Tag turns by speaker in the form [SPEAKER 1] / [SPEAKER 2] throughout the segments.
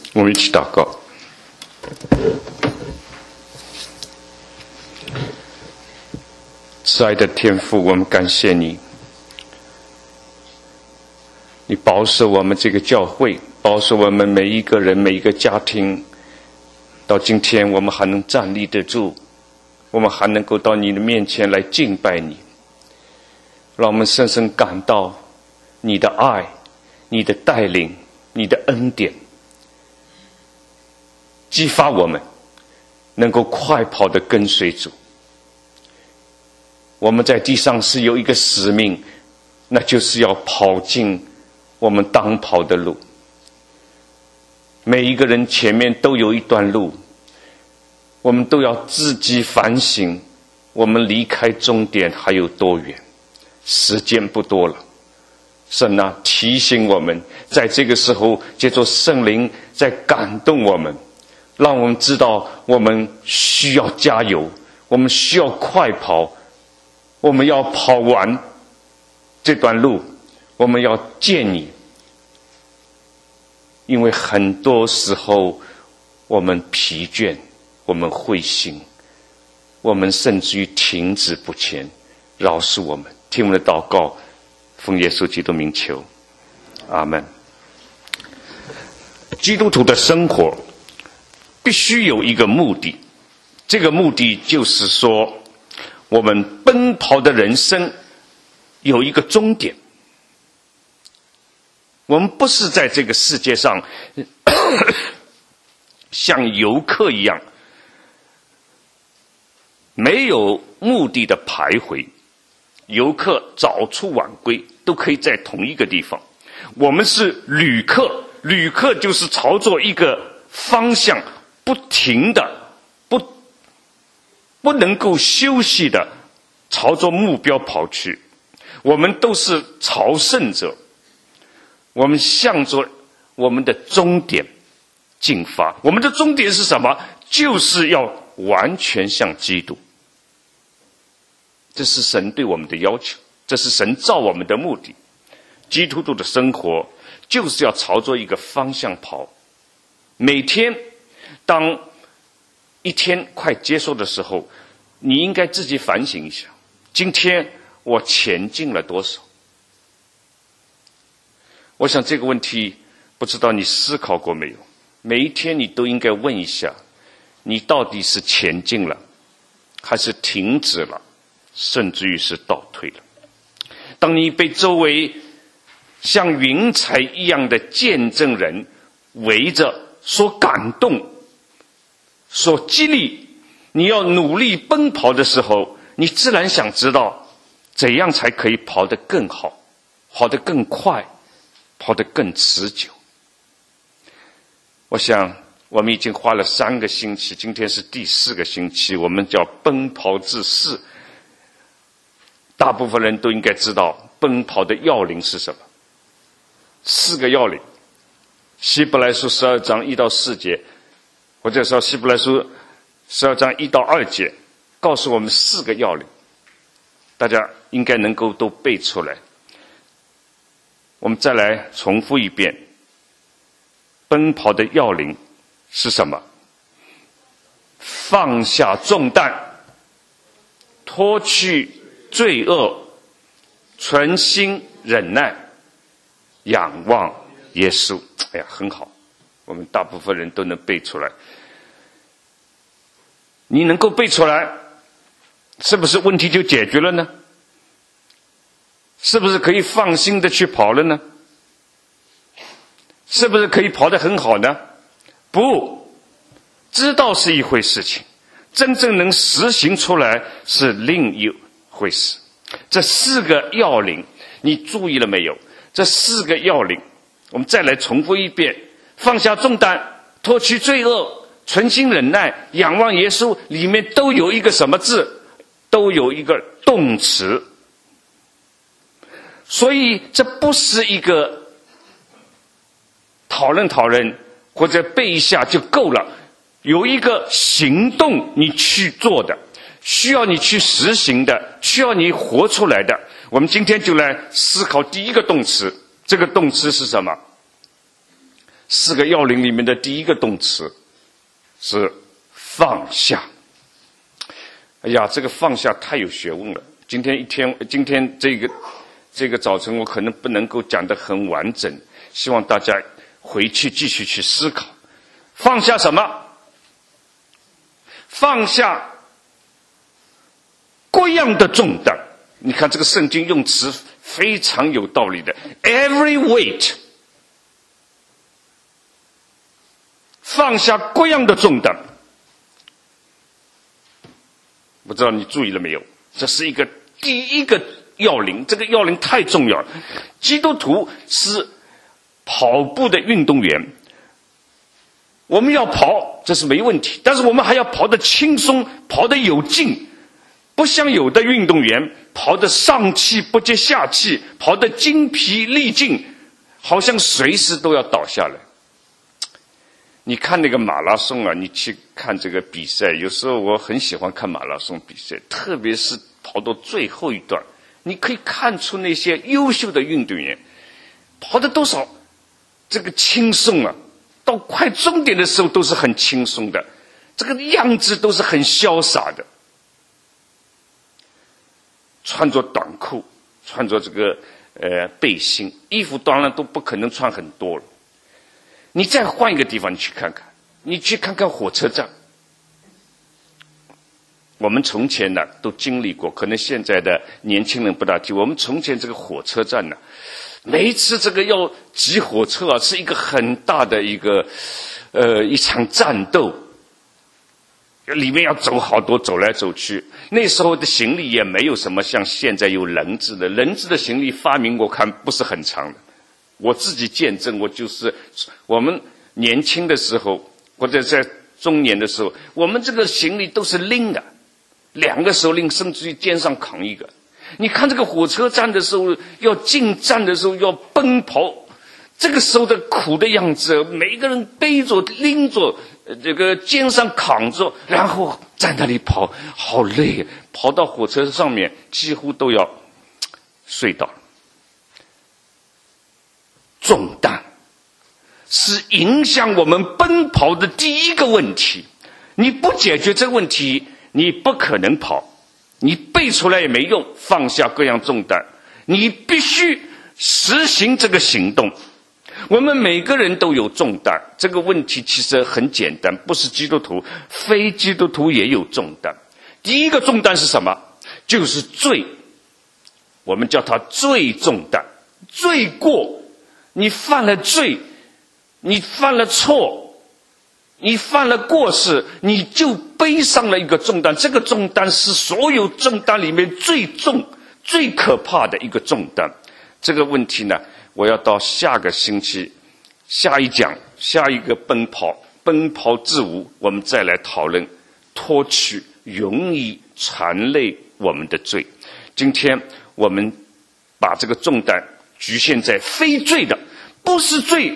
[SPEAKER 1] 我们一起祷告。慈爱的天父，我们感谢你，你保守我们这个教会，保守我们每一个人每一个家庭，到今天我们还能站立得住，我们还能够到你的面前来敬拜你，让我们深深感到你的爱，你的带领，你的恩典，激发我们能够快跑地跟随主。我们在地上是有一个使命，那就是要跑进我们当跑的路。每一个人前面都有一段路，我们都要自己反省，我们离开终点还有多远，时间不多了。神啊，提醒我们，在这个时候借着圣灵在感动我们，让我们知道我们需要加油，我们需要快跑，我们要跑完这段路，我们要见你。因为很多时候我们疲倦，我们灰心，我们甚至于停止不前，饶恕我们。听我们的祷告，奉耶稣基督名求，阿们。基督徒的生活必须有一个目的，这个目的就是说，我们奔跑的人生有一个终点。我们不是在这个世界上像游客一样没有目的的徘徊，游客早出晚归都可以在同一个地方。我们是旅客，旅客就是朝着一个方向不停的不能够休息的朝着目标跑去。我们都是朝圣者，我们向着我们的终点进发。我们的终点是什么？就是要完全像基督。这是神对我们的要求，这是神造我们的目的。基督徒的生活就是要朝着一个方向跑。每天当一天快结束的时候，你应该自己反省一下，今天我前进了多少？我想这个问题不知道你思考过没有，每一天你都应该问一下，你到底是前进了还是停止了，甚至于是倒退了。当你被周围像云彩一样的见证人围着所感动，所激励你要努力奔跑的时候，你自然想知道怎样才可以跑得更好，跑得更快，跑得更持久。我想我们已经花了3个星期，今天是第4个星期，我们叫奔跑至4。大部分人都应该知道奔跑的要领是什么，4个要领。希伯来书12章1到4节，或者说希伯来书12章1到2节，告诉我们4个要领，大家应该能够都背出来。我们再来重复一遍，奔跑的要领是什么？放下重担，脱去罪恶，存心忍耐，仰望耶稣。哎呀，很好，我们大部分人都能背出来。你能够背出来，是不是问题就解决了呢？是不是可以放心的去跑了呢？是不是可以跑得很好呢？不，知道是一回事情，真正能实行出来是另一回事。这4个要领你注意了没有？这4个要领我们再来重复一遍：放下重担，脱去罪恶，存心忍耐，仰望耶稣。里面都有一个什么字？都有一个动词。所以这不是一个讨论或者背一下就够了，有一个行动你去做的，需要你去实行的，需要你活出来的。我们今天就来思考第一个动词，这个动词是什么？ 4个要领里面的第一个动词是放下。哎呀，这个放下太有学问了。今天这个早晨我可能不能够讲得很完整，希望大家回去继续去思考。放下什么？放下各样的重担。你看这个圣经用词非常有道理的 ，every weight， 放下各样的重担。不知道你注意了没有？这是一个第一个要领，这个要领太重要了。基督徒是跑步的运动员，我们要跑，这是没问题，但是我们还要跑得轻松，跑得有劲，不像有的运动员跑得上气不接下气，跑得精疲力尽，好像随时都要倒下来。你看那个马拉松啊，你去看这个比赛，有时候我很喜欢看马拉松比赛，特别是跑到最后一段，你可以看出那些优秀的运动员跑得多少这个轻松啊，到快终点的时候都是很轻松的，这个样子都是很潇洒的，穿着短裤，穿着这个背心，衣服当然都不可能穿很多了。你再换一个地方，你去看看，你去看看火车站。我们从前呢都经历过，可能现在的年轻人不大记。我们从前这个火车站呢，每一次这个要挤火车啊，是一个很大的一场战斗，里面要走好多，走来走去。那时候的行李也没有什么像现在有人字的行李发明我看不是很长的。我自己见证，我们年轻的时候或者在中年的时候，我们这个行李都是拎的，2个手拎，甚至于肩上扛一个。你看这个火车站的时候，要进站的时候要奔跑，这个时候的苦的样子，每个人背着拎着这个肩上扛着，然后在那里跑，好累，跑到火车上面几乎都要睡倒。重担是影响我们奔跑的第一个问题，你不解决这个问题，你不可能跑，你背出来也没用。放下各样重担，你必须实行这个行动。我们每个人都有重担，这个问题其实很简单，不是基督徒，非基督徒也有重担。第一个重担是什么？就是罪，我们叫它罪重担。罪过，你犯了罪，你犯了错，你犯了过失，你就背上了一个重担。这个重担是所有重担里面最重、最可怕的一个重担。这个问题呢，我要到下个星期下一讲下一个奔跑之舞，我们再来讨论脱去容易缠累我们的罪。今天我们把这个重担局限在非罪的，不是罪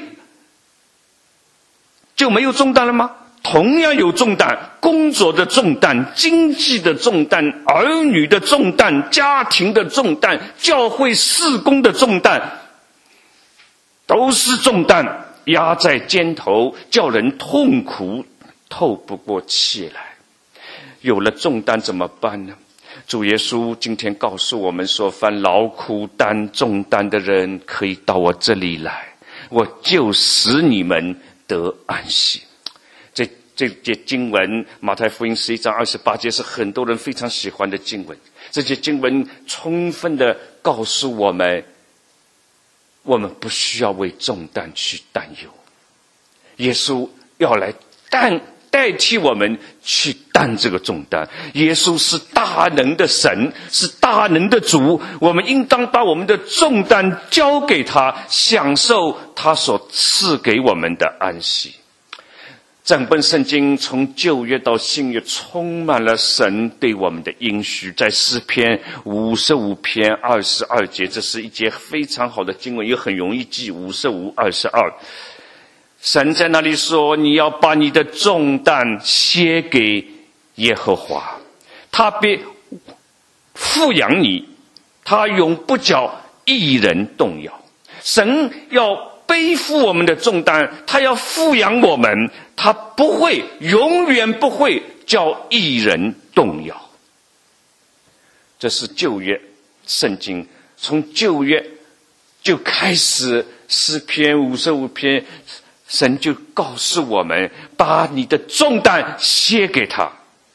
[SPEAKER 1] 就没有重担了吗？同样有重担，工作的重担，经济的重担，儿女的重担，家庭的重担，教会事工的重担，都是重担，压在肩头，叫人痛苦透不过气来。有了重担怎么办呢？主耶稣今天告诉我们说，凡劳苦担重担的人可以到我这里来，我就使你们得安息。这节经文马太福音11章28节是很多人非常喜欢的经文。这节经文充分的告诉我们，我们不需要为重担去担忧，耶稣要来代替我们去担这个重担。耶稣是大能的神，是大能的主，我们应当把我们的重担交给他，享受他所赐给我们的安息。整本圣经从旧约到新约充满了神对我们的应许。在诗篇55篇22节，这是一节非常好的经文，也很容易记，55:22。神在那里说，你要把你的重担卸给耶和华，他必抚养你，他永不叫一人动摇。神要背负我们的重担，他要抚养我们，他不会，永远不会叫义人动摇。这是旧约圣经，从旧约就开始，诗篇55篇，神就告诉我们，把你的重担卸给他。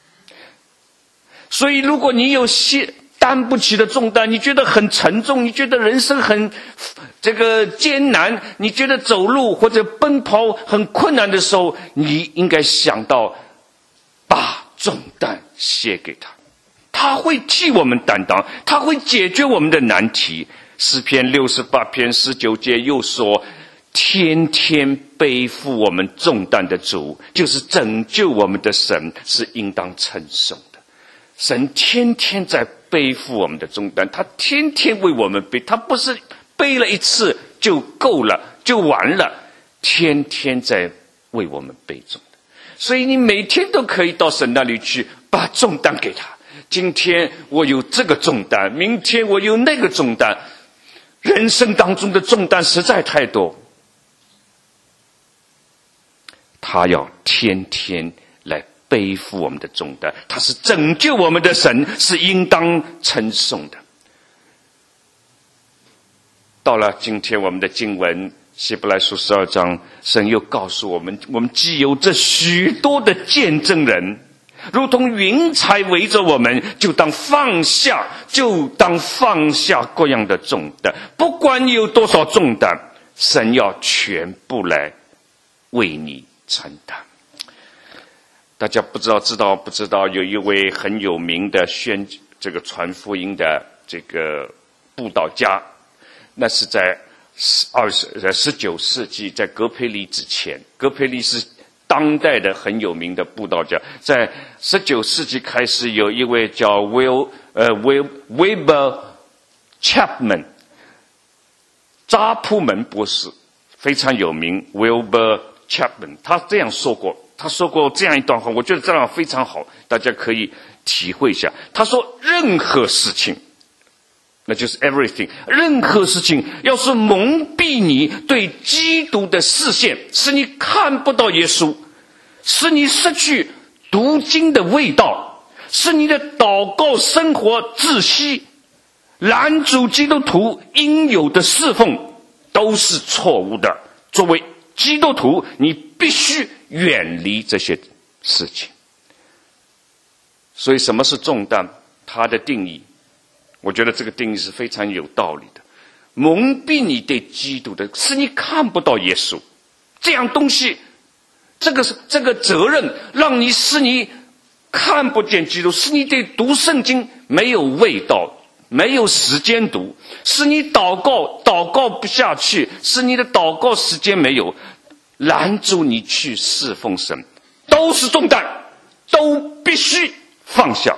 [SPEAKER 1] 所以如果你有担不起的重担，你觉得很沉重，你觉得人生很艰难，你觉得走路或者奔跑很困难的时候，你应该想到把重担卸给他，他会替我们担当，他会解决我们的难题。诗篇68篇19节又说，天天背负我们重担的主，就是拯救我们的神，是应当称颂的。神天天在背负我们的重担，他天天为我们背，他不是背了一次就够了就完了，天天在为我们背重担。所以你每天都可以到神那里去，把重担给他。今天我有这个重担，明天我有那个重担，人生当中的重担实在太多，他要天天来背负我们的重担，他是拯救我们的神，是应当称颂的。到了今天我们的经文希伯来书12章，神又告诉我们，我们既有这许多的见证人，如同云彩围着我们，就当放下各样的重担。不管你有多少重担，神要全部来为你承担。大家不知道有一位很有名的传福音的布道家，那是在19世纪，在格培里之前。格培里是当代的很有名的布道家，在19世纪开始，有一位叫 Wilbur Chapman 扎普门博士，非常有名。 Wilbur Chapman 他这样说过，这样一段话，我觉得这样非常好，大家可以体会一下。他说，任何事情，那就是 everything， 任何事情要是蒙蔽你对基督的视线，使你看不到耶稣，使你失去读经的味道，使你的祷告生活窒息，拦阻基督徒应有的侍奉，都是错误的。作为基督徒，你必须远离这些事情。所以什么是重担？它的定义，我觉得这个定义是非常有道理的。蒙蔽你对基督的，使你看不到耶稣，这样东西，这个责任使你看不见基督，使你对读圣经没有味道，没有时间读，使你祷告不下去，使你的祷告时间没有，拦住你去侍奉神，都是重担，都必须放下。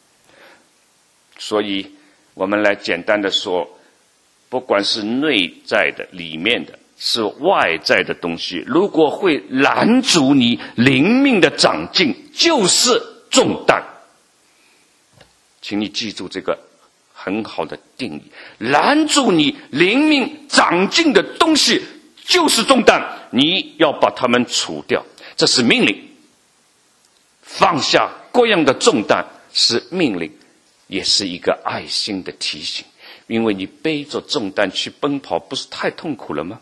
[SPEAKER 1] 所以我们来简单的说，不管是内在的里面的，是外在的东西，如果会拦阻你灵命的长进，就是重担。请你记住这个很好的定义，拦住你灵命长进的东西就是重担，你要把它们除掉，这是命令。放下各样的重担是命令，也是一个爱心的提醒。因为你背着重担去奔跑，不是太痛苦了吗？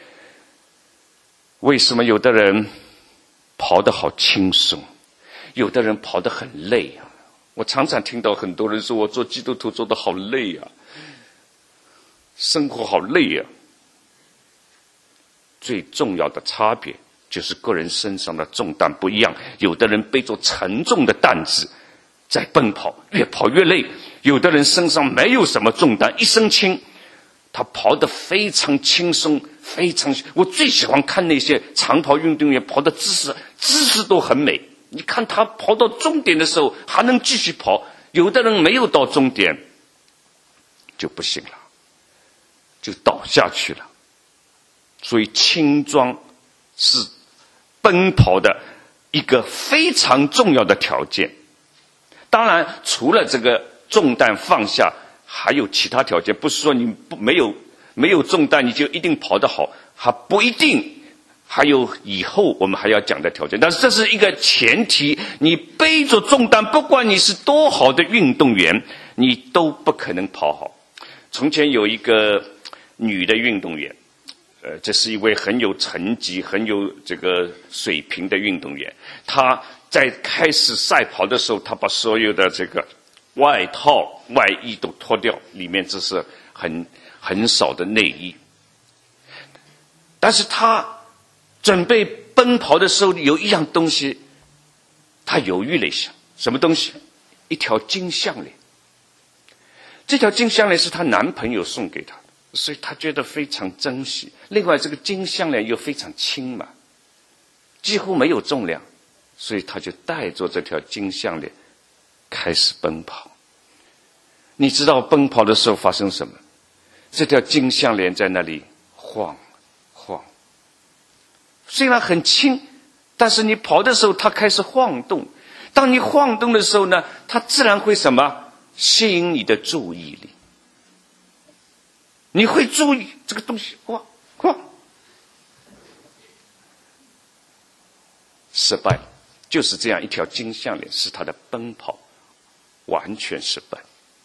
[SPEAKER 1] 为什么有的人跑得好轻松，有的人跑得很累啊？我常常听到很多人说，我做基督徒做得好累啊，生活好累啊。最重要的差别就是个人身上的重担不一样，有的人背着沉重的担子在奔跑，越跑越累；有的人身上没有什么重担，一身轻，他跑得非常轻松，我最喜欢看那些长跑运动员跑的姿势都很美。你看他跑到终点的时候还能继续跑，有的人没有到终点就不行了，就倒下去了。所以轻装是奔跑的一个非常重要的条件。当然除了这个重担放下，还有其他条件，不是说你没有重担你就一定跑得好。 还不一定，还有以后我们还要讲的条件，但是这是一个前提，你背着重担，不管你是多好的运动员，你都不可能跑好。从前有一个女的运动员，这是一位很有成绩、很有这个水平的运动员。她在开始赛跑的时候，她把所有的这个外套、外衣都脱掉，里面只是很少的内衣。但是她准备奔跑的时候，有一样东西，她犹豫了一下，什么东西？一条金项链。这条金项链是她男朋友送给她的，所以她觉得非常珍惜。另外，这个金项链又非常轻嘛，几乎没有重量，所以她就带着这条金项链开始奔跑。你知道奔跑的时候发生什么？这条金项链在那里晃晃，虽然很轻，但是你跑的时候它开始晃动。当你晃动的时候呢，它自然会什么？吸引你的注意力。你会注意这个东西晃晃，失败了。就是这样一条金项链使他的奔跑完全失败。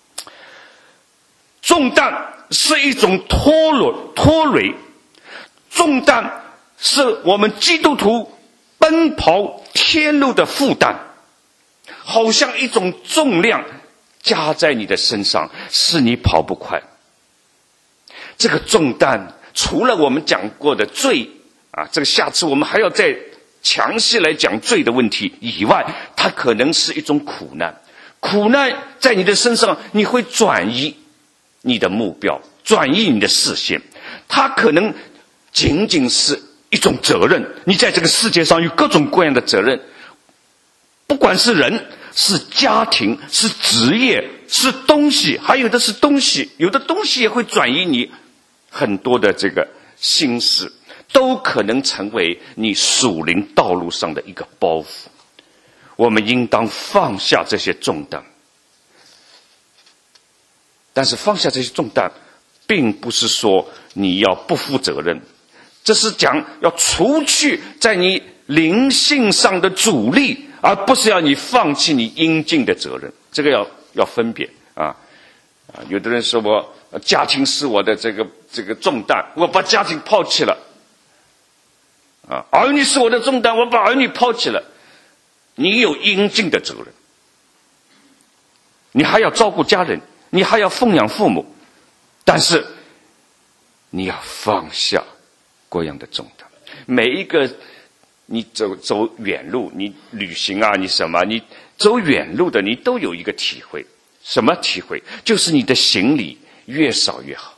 [SPEAKER 1] 重担是一种拖累，重担是我们基督徒奔跑天路的负担，好像一种重量加在你的身上，使你跑不快。这个重担除了我们讲过的罪这个下次我们还要再详细来讲罪的问题以外，它可能是一种苦难。苦难在你的身上，你会转移你的目标，转移你的视线。它可能仅仅是一种责任，你在这个世界上有各种各样的责任，不管是人，是家庭，是职业，是东西，还有的是东西，有的东西也会转移你很多的这个心思，都可能成为你属灵道路上的一个包袱。我们应当放下这些重担，但是放下这些重担并不是说你要不负责任，这是讲要除去在你灵性上的阻力，而不是要你放弃你应尽的责任。这个要分别有的人说我家庭是我的这个重担，我把家庭抛弃了儿女是我的重担，我把儿女抛弃了。你有应尽的责任，你还要照顾家人，你还要奉养父母，但是你要放下各样的重担。每一个你走远路，你旅行你什么，你走远路的，你都有一个体会。什么体会？就是你的行李越少越好。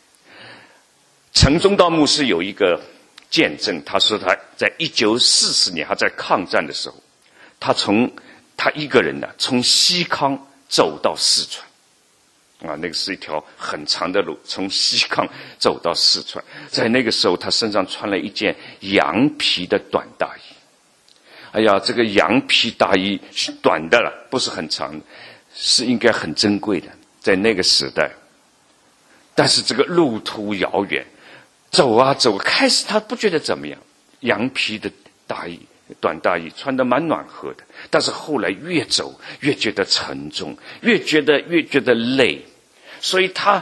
[SPEAKER 1] 陈忠道牧师有一个见证，他说他在1940年他在抗战的时候，他一个人从西康走到四川那个是一条很长的路，从西康走到四川。在那个时候他身上穿了一件羊皮的短大衣。哎呀，这个羊皮大衣是短的了，不是很长的，是应该很珍贵的，在那个时代。但是这个路途遥远，走啊走，开始他不觉得怎么样，羊皮的大衣短大衣穿得蛮暖和的，但是后来越走越觉得沉重，越觉得累，所以他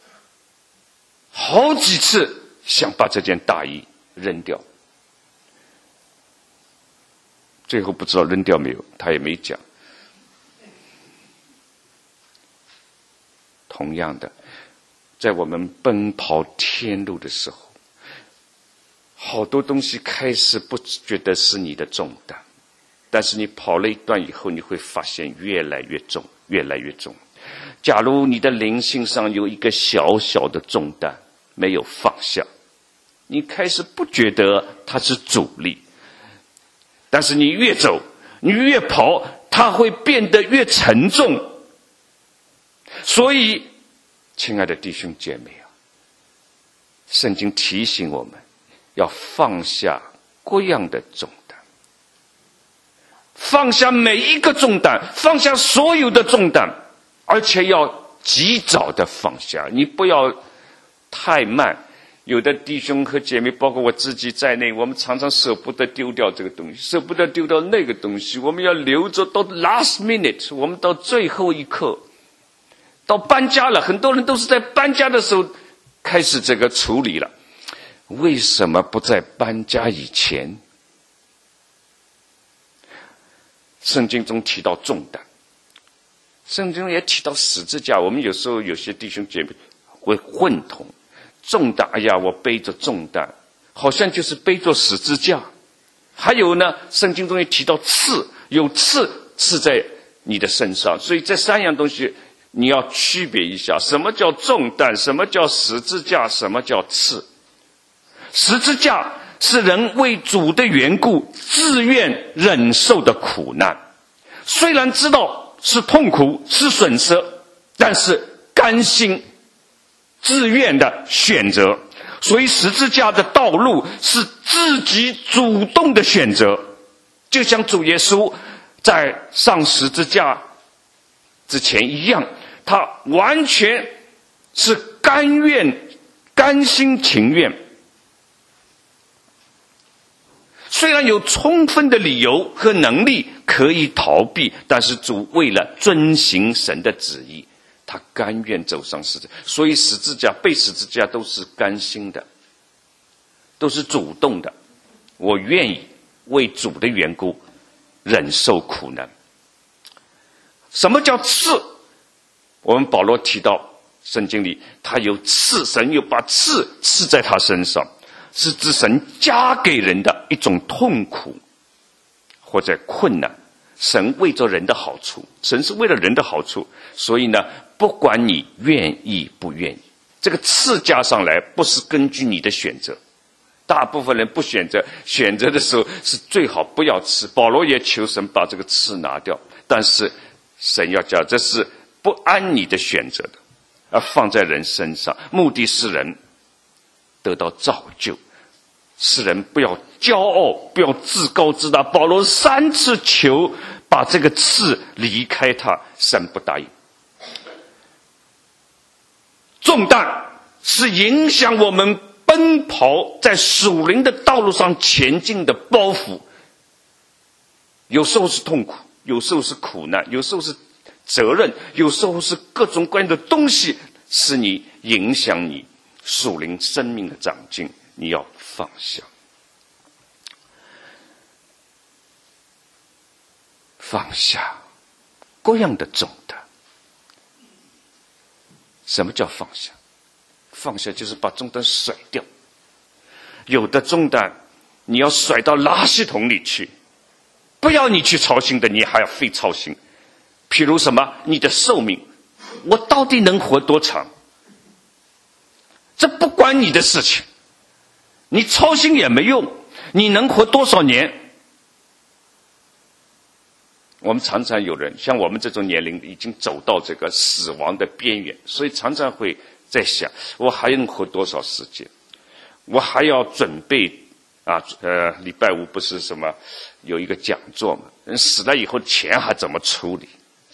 [SPEAKER 1] 好几次想把这件大衣扔掉，最后不知道扔掉没有，他也没讲。同样的，在我们奔跑天路的时候，好多东西开始不觉得是你的重担，但是你跑了一段以后，你会发现越来越重，越来越重。假如你的灵性上有一个小小的重担没有放下，你开始不觉得它是阻力，但是你越走，你越跑，它会变得越沉重。所以亲爱的弟兄姐妹圣经提醒我们要放下各样的重担，放下每一个重担，放下所有的重担，而且要及早的放下。你不要太慢， 有的弟兄和姐妹，包括我自己在内，我们常常舍不得丢掉这个东西，舍不得丢掉那个东西，我们要留着到 last minute， 我们到最后一刻，到搬家了，很多人都是在搬家的时候开始这个处理了。为什么不在搬家以前？圣经中提到重担，圣经也提到十字架。我们有时候有些弟兄姐妹会混同重担，哎呀，我背着重担，好像就是背着十字架。还有呢，圣经中也提到刺，有刺刺在你的身上。所以这三样东西你要区别一下，什么叫重担，什么叫十字架，什么叫刺。十字架是人为主的缘故自愿忍受的苦难，虽然知道是痛苦是损失，但是甘心自愿的选择。所以十字架的道路是自己主动的选择，就像主耶稣在上十字架之前一样，他完全是甘心情愿。虽然有充分的理由和能力可以逃避，但是主为了遵行神的旨意，他甘愿走上十字架。所以十字架背十字架都是甘心的，都是主动的，我愿意为主的缘故忍受苦难。什么叫刺？我们保罗提到圣经里，他有刺，神又把刺刺在他身上，是指神加给人的一种痛苦或者困难。神为着人的好处，神是为了人的好处，所以呢，不管你愿意不愿意，这个刺加上来不是根据你的选择。大部分人不选择，选择的时候是最好不要刺。保罗也求神把这个刺拿掉，但是神要讲这是不按你的选择的，而放在人身上，目的是人得到造就，使人不要骄傲，不要自高自大。保罗3次求把这个刺离开他，神不答应。重担是影响我们奔跑在属灵的道路上前进的包袱，有时候是痛苦，有时候是苦难，有时候是责任，有时候是各种各样的东西，使你影响你属灵生命的长进，你要放下。放下各样的重担。什么叫放下？放下就是把重担甩掉。有的重担你要甩到垃圾桶里去，不要你去操心的，你还要费操心。譬如什么？你的寿命，我到底能活多长？这不关你的事情，你操心也没用。你能活多少年？我们常常有人像我们这种年龄已经走到这个死亡的边缘，所以常常会在想，我还能活多少时间？我还要准备礼拜五不是什么有一个讲座嘛？人死了以后钱还怎么处理？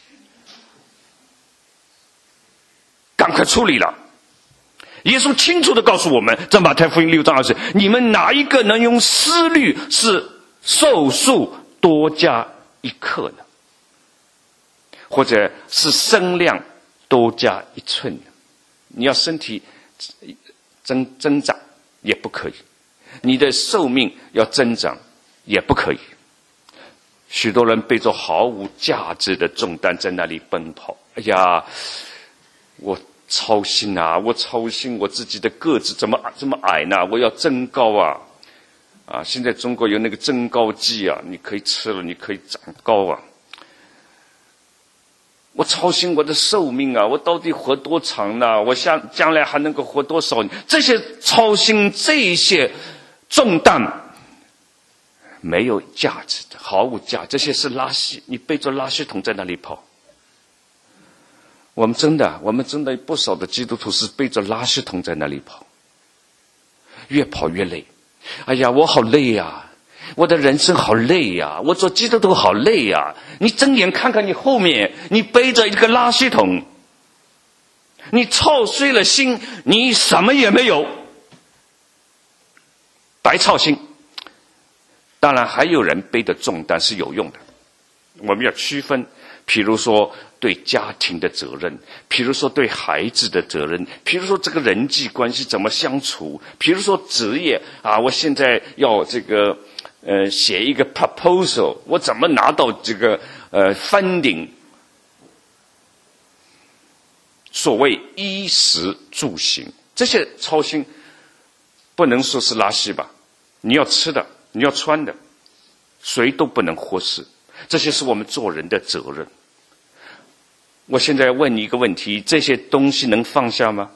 [SPEAKER 1] 赶快处理了。耶稣清楚地告诉我们，在马太福音6章20，你们哪一个能用思虑是寿数多加1克呢？或者是身量多加1寸呢？你要身体增长也不可以，你的寿命要增长也不可以。许多人背着毫无价值的重担在那里奔跑，哎呀，我操心啊，我操心我自己的个子怎么这么矮呢？我要增高啊！现在中国有那个增高剂啊，你可以吃了，你可以长高啊。我操心我的寿命啊，我到底活多长呢？我将来还能够活多少年？这些操心，这些重担没有价值的，毫无价值，这些是垃圾，你背着垃圾桶在那里跑。我们真的不少的基督徒是背着垃圾桶在那里跑，越跑越累。哎呀，我好累呀，我的人生好累呀，我做基督徒好累呀。你睁眼看看你后面，你背着一个垃圾桶，你操碎了心，你什么也没有。 白操心。当然还有人背的重担是有用的，我们要区分，譬如说对家庭的责任，譬如说对孩子的责任，譬如说这个人际关系怎么相处，譬如说职业啊，我现在要这个写一个 proposal， 我怎么拿到这个funding。所谓衣食住行，这些操心不能说是拉稀吧，你要吃的，你要穿的，谁都不能忽视，这些是我们做人的责任。我现在问你一个问题，这些东西能放下吗？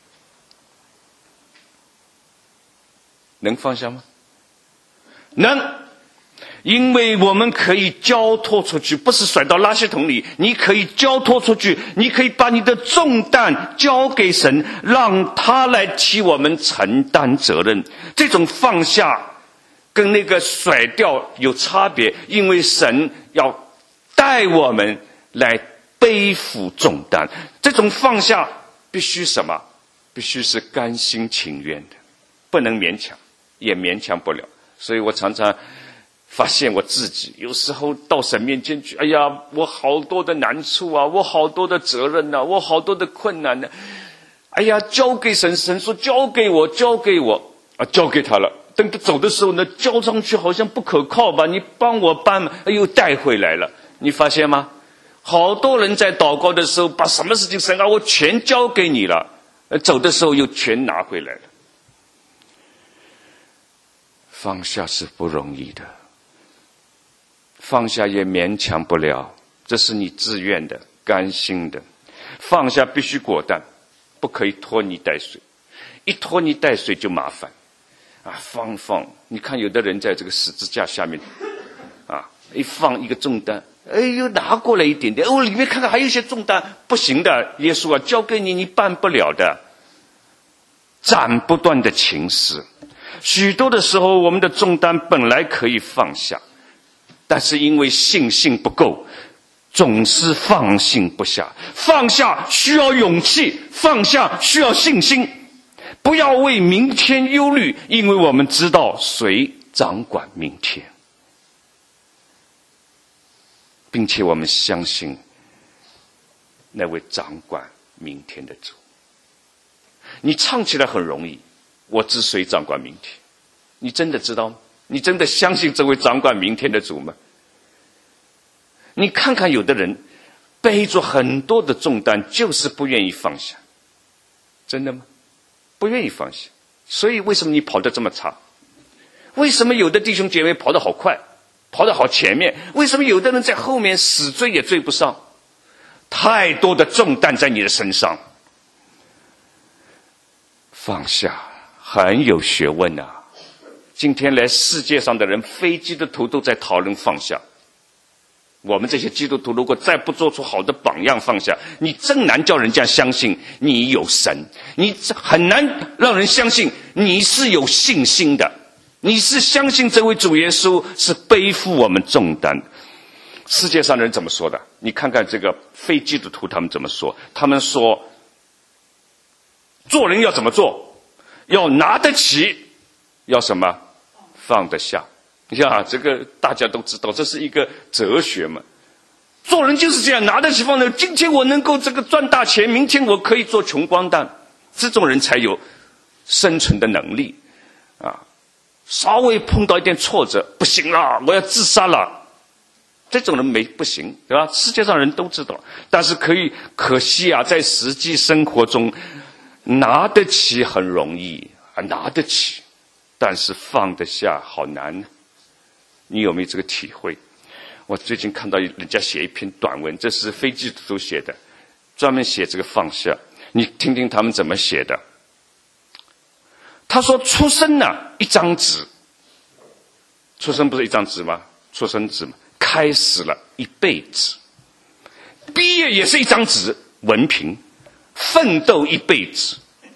[SPEAKER 1] 能放下吗？能，因为我们可以交托出去，不是甩到垃圾桶里，你可以交托出去，你可以把你的重担交给神，让他来替我们承担责任。这种放下跟那个甩掉有差别，因为神要带我们来背负重担，这种放下必须什么？必须是甘心情愿的，不能勉强，也勉强不了。所以我常常发现我自己有时候到神面前去，哎呀，我好多的难处啊，我好多的责任啊，我好多的困难呢，哎呀，交给神，神说交给我啊，交给他了。等他走的时候呢，交上去好像不可靠吧，你帮我搬，又带回来了。你发现吗？好多人在祷告的时候，把什么事情神啊，我全交给你了，走的时候又全拿回来了。放下是不容易的，放下也勉强不了，这是你自愿的、甘心的。放下必须果断，不可以拖泥带水，一拖泥带水就麻烦啊！放，你看有的人在这个十字架下面啊，一放一个重担，哎呦，拿过来一点点，里面看看还有一些重担，不行的，耶稣啊，交给你，你办不了的，斩不断的情丝。许多的时候，我们的重担本来可以放下，但是因为信心不够，总是放心不下。放下需要勇气，放下需要信心。不要为明天忧虑，因为我们知道谁掌管明天，并且我们相信那位掌管明天的主。你唱起来很容易，我知谁掌管明天，你真的知道吗？你真的相信这位掌管明天的主吗？你看看有的人背着很多的重担，就是不愿意放下，真的吗？不愿意放下。所以为什么你跑得这么差？为什么有的弟兄姐妹跑得好快，跑得好前面？为什么有的人在后面死追也追不上？太多的重担在你的身上。放下很有学问啊！今天来世界上的人，非基督徒都在讨论放下。我们这些基督徒如果再不做出好的榜样放下，你真难叫人家相信你有神，你很难让人相信你是有信心的，你是相信这位主耶稣是背负我们重担。世界上的人怎么说的？你看看这个非基督徒他们怎么说？他们说做人要怎么做？要拿得起，要什么？放得下。呀，这个大家都知道，这是一个哲学嘛。做人就是这样，拿得起放得下。今天我能够这个赚大钱，明天我可以做穷光蛋，这种人才有生存的能力啊。稍微碰到一点挫折，不行了，我要自杀了，这种人不行，对吧？世界上人都知道，但是可惜啊，在实际生活中，拿得起很容易啊，拿得起，但是放得下好难。你有没有这个体会？我最近看到人家写一篇短文，这是非基督徒写的，专门写这个放下。你听听他们怎么写的。他说出生呢，一张纸，出生不是一张纸吗？出生纸嘛，开始了一辈子。毕业也是一张纸，文凭，奋斗一辈子。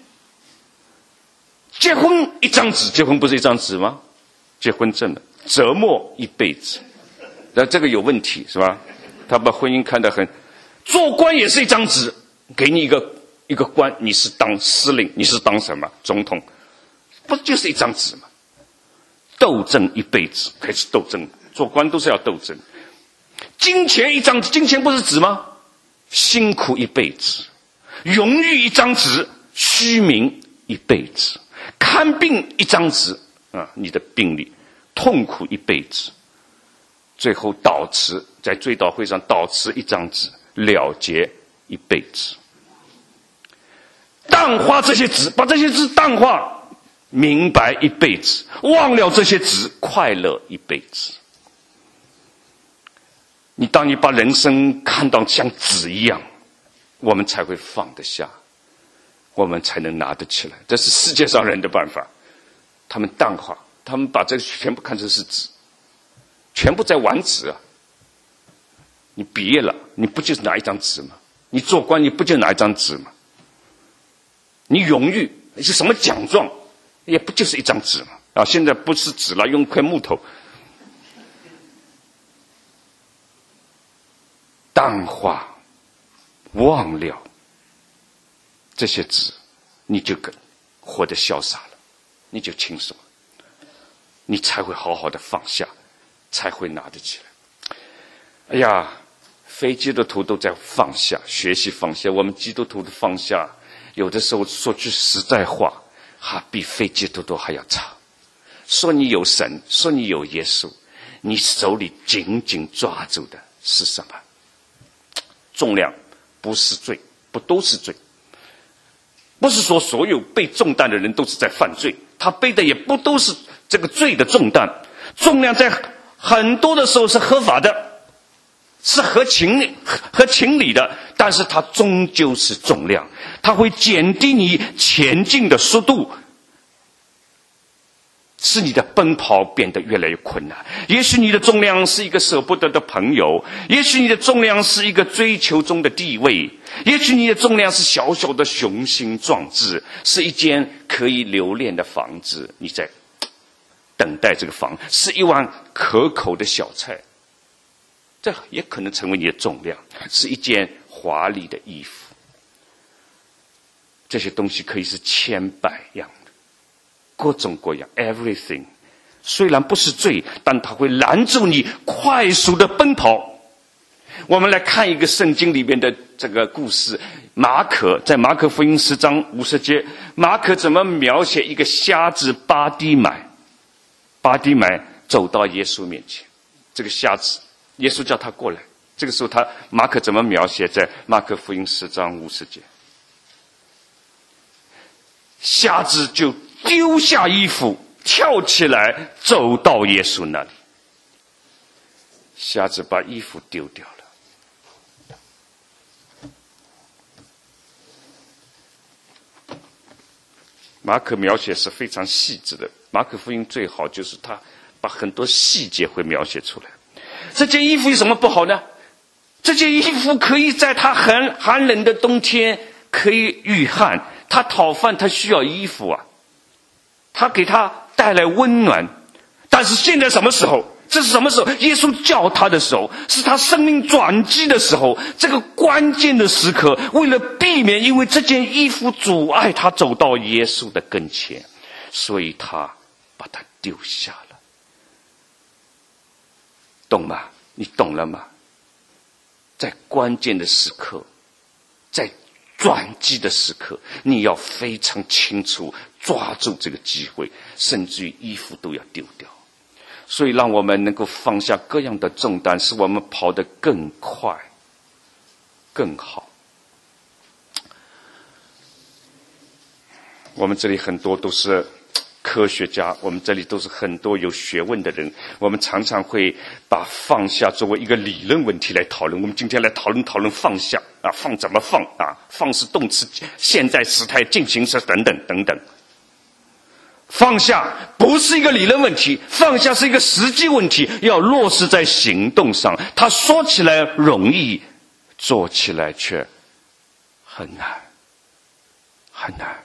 [SPEAKER 1] 结婚一张纸，结婚不是一张纸吗？结婚证了，折磨一辈子。那这个有问题是吧？他把婚姻看得很。做官也是一张纸，给你一个官，你是当司令，你是当什么总统，不就是一张纸吗？ 斗争一辈子，开始斗争，做官都是要斗争。金钱一张纸，金钱不是纸吗？辛苦一辈子，荣誉一张纸，虚名一辈子，看病一张纸啊，你的病历，痛苦一辈子，最后祷词，在追悼会上祷词一张纸，了结一辈子。淡化这些纸，把这些纸淡化，明白一辈子，忘了这些纸，快乐一辈子。当你把人生看到像纸一样，我们才会放得下，我们才能拿得起来。这是世界上人的办法，他们淡化，他们把这个全部看成是纸，全部在玩纸啊。你毕业了，你不就是拿一张纸吗？你做官，你不就拿一张纸吗？你荣誉是什么奖状，也不就是一张纸吗？啊，现在不是纸了，用块木头。淡化，忘了这些纸，你就活得潇洒了，你就轻松了，你才会好好的放下，才会拿得起来。哎呀，非基督徒都在放下，学习放下。我们基督徒的放下，有的时候说句实在话，比非基督徒还要差。说你有神，说你有耶稣，你手里紧紧抓住的是什么？重量不是罪，不都是罪。不是说所有背重担的人都是在犯罪，他背的也不都是这个罪的重担。重量在很多的时候是合法的，是合情理的，但是它终究是重量，它会减低你前进的速度，使你的奔跑变得越来越困难。也许你的重量是一个舍不得的朋友，也许你的重量是一个追求中的地位，也许你的重量是小小的雄心壮志，是一间可以留恋的房子，你在等待这个房，是一碗可口的小菜，这也可能成为你的重量，是一件华丽的衣服。这些东西可以是千百样的，各种各样 everything， 虽然不是罪，但它会拦住你快速的奔跑。我们来看一个圣经里面的这个故事，在马可福音10章50节，马可怎么描写一个瞎子巴底买走到耶稣面前，这个瞎子，耶稣叫他过来，这个时候马可怎么描写？在马可福音10章50节，瞎子就丢下衣服，跳起来走到耶稣那里。瞎子把衣服丢掉了。马可描写是非常细致的，马可福音最好就是他把很多细节会描写出来。这件衣服有什么不好呢？这件衣服可以在他寒冷的冬天可以御寒，他讨饭他需要衣服啊，他给他带来温暖。但是现在什么时候？这是什么时候？耶稣叫他的时候，是他生命转机的时候，这个关键的时刻，为了避免因为这件衣服阻碍他走到耶稣的跟前，所以他把它丢下了。懂吗？你懂了吗？在关键的时刻，在转机的时刻，你要非常清楚抓住这个机会，甚至于衣服都要丢掉。所以让我们能够放下各样的重担，使我们跑得更快更好。我们这里很多都是科学家，我们这里都是很多有学问的人，我们常常会把放下作为一个理论问题来讨论。我们今天来讨论放下啊，放怎么放啊？放是动词、现在时态、进行时等等等等。放下不是一个理论问题，放下是一个实际问题，要落实在行动上。它说起来容易，做起来却很难，很难。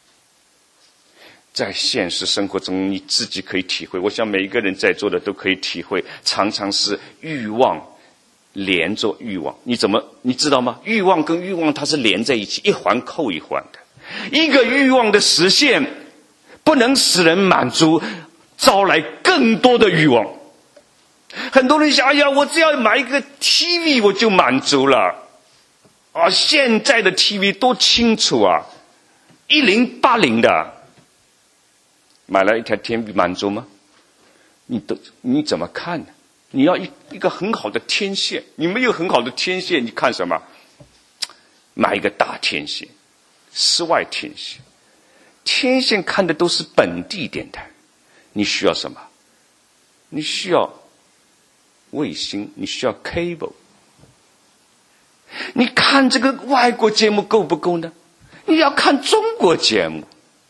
[SPEAKER 1] 在现实生活中你自己可以体会，我想每一个人在座的都可以体会，常常是欲望连着欲望。你知道吗？欲望跟欲望它是连在一起，一环扣一环的。一个欲望的实现不能使人满足，招来更更多的欲望。很多人想，哎呀，我只要买一个 TV 我就满足了。现在的 TV 多清楚啊，1080的，买了一台 TV 满足吗？你怎么看呢？你要一个很好的天线，你没有很好的天线，你看什么？买一个大天线，室外天线。天线看的都是本地电台，你需要什么？你需要卫星，你需要 cable。你看这个外国节目够不够呢？你要看中国节目。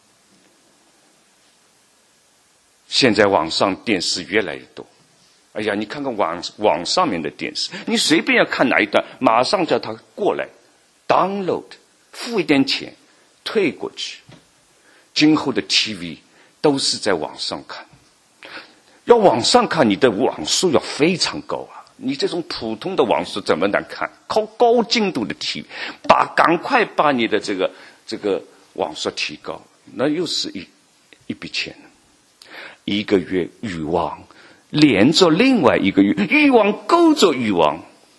[SPEAKER 1] 现在网上电视越来越多，哎呀，你看看网上面的电视，你随便要看哪一段，马上叫他过来 download， 付一点钱，退过去。今后的 TV 都是在网上看，要网上看，你的网速要非常高啊！你这种普通的网速怎么能看？靠高精度的 TV， 赶快把你的这个网速提高，那又是一笔钱。一个月欲望连着另外一个月，欲望勾着欲望，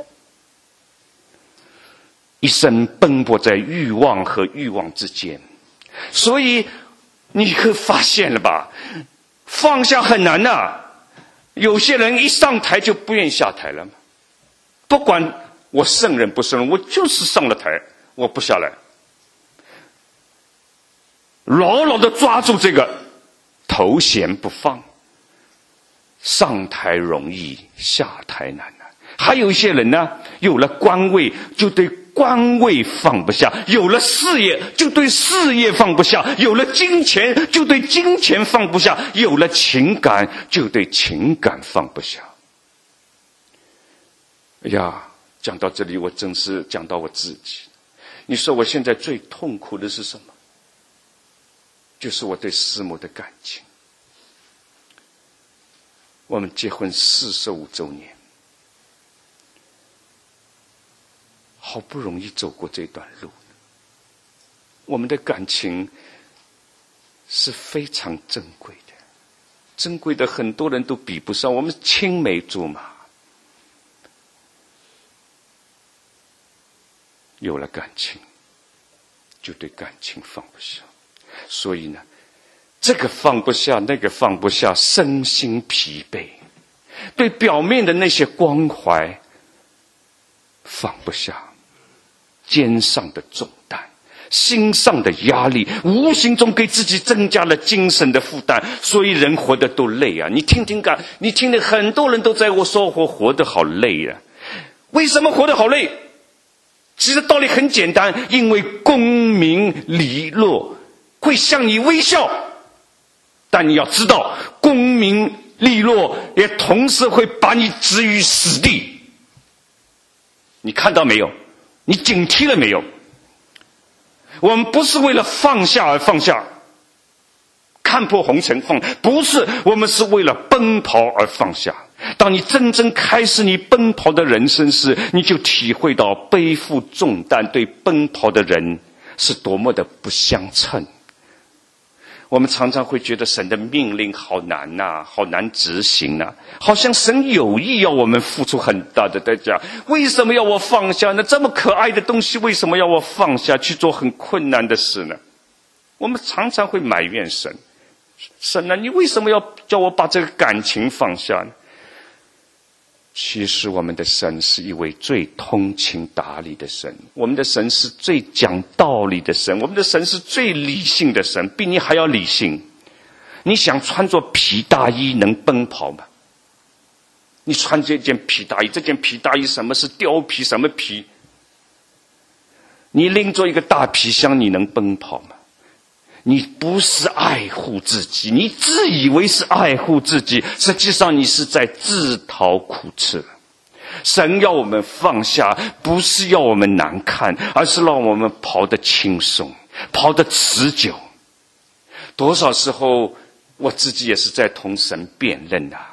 [SPEAKER 1] 一生奔波在欲望和欲望之间。所以你可发现了吧，放下很难啊。有些人一上台就不愿意下台了，不管我胜任不胜任，我就是上了台我不下来，牢牢地抓住这个头衔不放。上台容易下台难啊。还有一些人呢，有了官位就对官位放不下，有了事业就对事业放不下，有了金钱就对金钱放不下，有了情感就对情感放不下。哎呀，讲到这里我真是讲到我自己。你说我现在最痛苦的是什么？就是我对师母的感情。我们结婚45周年，好不容易走过这段路，我们的感情是非常珍贵的，珍贵的很多人都比不上，我们青梅竹马。有了感情，就对感情放不下，所以呢，这个放不下，那个放不下，身心疲惫，对表面的那些关怀放不下，肩上的重担，心上的压力，无形中给自己增加了精神的负担，所以人活得都累啊！你听听看，你听听，很多人都在我说我活得好累啊！为什么活得好累？其实道理很简单，因为功名利禄会向你微笑，但你要知道，功名利禄也同时会把你置于死地。你看到没有？你警惕了没有？我们不是为了放下而放下，看破红尘放，不是，我们是为了奔跑而放下。当你真正开始你奔跑的人生时，你就体会到背负重担对奔跑的人是多么的不相称。我们常常会觉得神的命令好难啊，好难执行啊，好像神有意要我们付出很大的代价。为什么要我放下呢？这么可爱的东西，为什么要我放下去做很困难的事呢？我们常常会埋怨神，神啊，你为什么要叫我把这个感情放下呢？其实我们的神是一位最通情达理的神，我们的神是最讲道理的神，我们的神是最理性的神，比你还要理性。你想穿着皮大衣能奔跑吗？你穿这件皮大衣，这件皮大衣什么是貂皮，什么皮？你拎着一个大皮箱，你能奔跑吗？你不是爱护自己，你自以为是爱护自己，实际上你是在自讨苦吃。神要我们放下，不是要我们难看，而是让我们跑得轻松，跑得持久。多少时候我自己也是在同神辩论啊，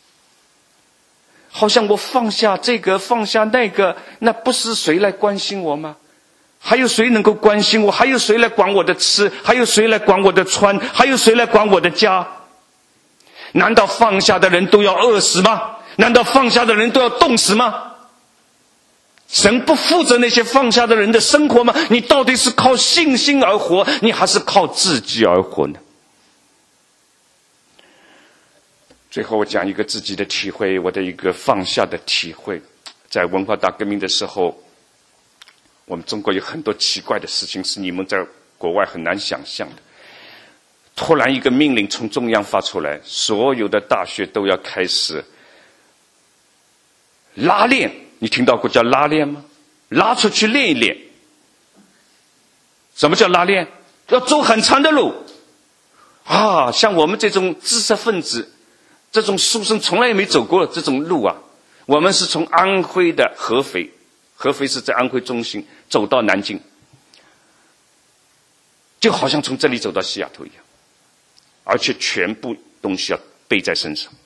[SPEAKER 1] 好像我放下这个放下那个，那不是谁来关心我吗？还有谁能够关心我？还有谁来管我的吃？还有谁来管我的穿？还有谁来管我的家？ 难道放下的人都要饿死吗？难道放下的人都要冻死吗？神不负责那些放下的人的生活吗？你到底是靠信心而活，你还是靠自己而活呢？最后我讲一个自己的体会，我的一个放下的体会。在文化大革命的时候，我们中国有很多奇怪的事情是你们在国外很难想象的。突然一个命令从中央发出来，所有的大学都要开始拉练。你听到过叫拉练吗？拉出去练一练。什么叫拉练？要走很长的路啊！像我们这种知识分子，这种书生从来也没走过这种路啊。我们是从安徽的合肥，合肥是在安徽中心，走到南京，就好像从这里走到西雅图一样，而且全部东西要背在身上，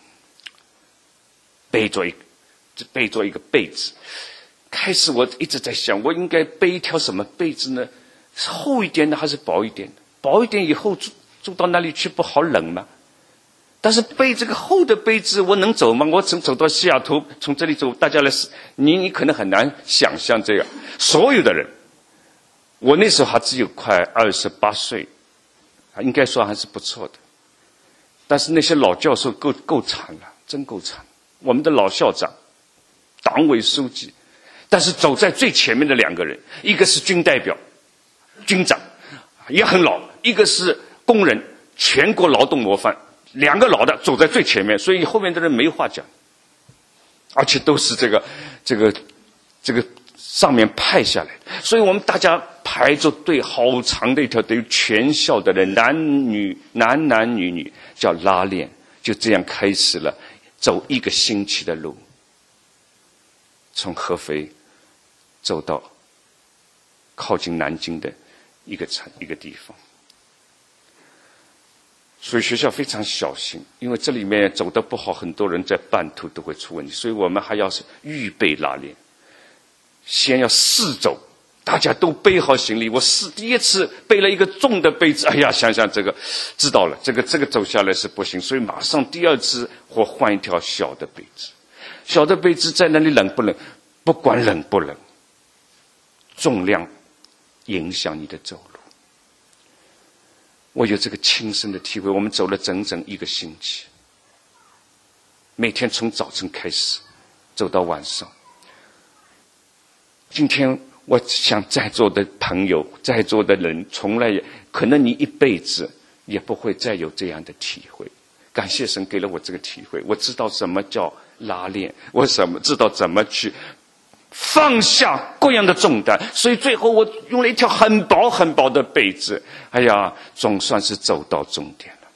[SPEAKER 1] 背着一个被子。开始我一直在想，我应该背一条什么被子呢？是厚一点的还是薄一点的？薄一点以后住到那里去不好冷吗？但是背这个厚的被子我能走吗？我走到西雅图，从这里走，大家来，你可能很难想象这样。所有的人，我那时候还只有快28岁，应该说还是不错的。但是那些老教授够惨了，真够惨。我们的老校长、党委书记，但是走在最前面的两个人，一个是军代表、军长，也很老；一个是工人，全国劳动模范。两个老的走在最前面，所以后面的人没话讲，而且都是这个上面派下来的，所以我们大家排着队，好长的一条队，全校的人，男男女女，叫拉练，就这样开始了走1个星期的路，从合肥走到靠近南京的一个地方。所以学校非常小心，因为这里面走得不好，很多人在半途都会出问题，所以我们还要是预备拉练，先要试走，大家都背好行李。我第一次背了一个重的被子，哎呀，想想这个知道了，这个走下来是不行，所以马上第二次我换一条小的被子。小的被子在那里冷不冷？不管冷不冷，重量影响你的走路。我有这个亲身的体会，我们走了整整1个星期，每天从早晨开始走到晚上。今天我想在座的朋友，在座的人，从来也可能你一辈子也不会再有这样的体会。感谢神给了我这个体会，我知道什么叫拉练，我知道怎么去放下各样的重担，所以最后我用了一条很薄很薄的被子，哎呀，总算是走到终点了。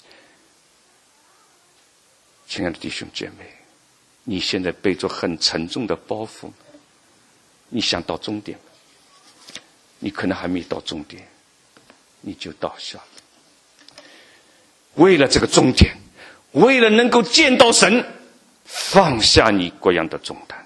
[SPEAKER 1] 亲爱的弟兄姐妹，你现在背着很沉重的包袱，你想到终点吗？你可能还没到终点，你就倒下了。为了这个终点，为了能够见到神，放下你各样的重担。